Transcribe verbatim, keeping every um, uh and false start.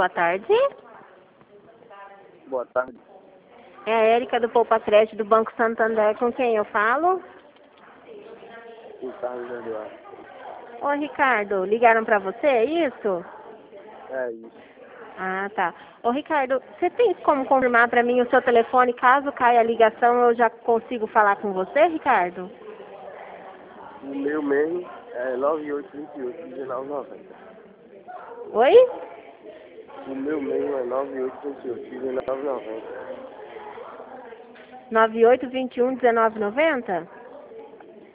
boa tarde. Boa tarde. É a Érica do Poupa Crédito do Banco Santander, com quem eu falo? O Carlos Eduardo. Ô, Ricardo, ligaram pra você, é isso? É isso. Ah, tá. Ô, Ricardo, você tem como confirmar pra mim o seu telefone? Caso caia a ligação, eu já consigo falar com você, Ricardo? O meu mesmo é nove oito dois oito, dezenove noventa. Oi? O meu mesmo é nove oito dois oito, dezenove noventa. nove oito dois um, dezenove noventa?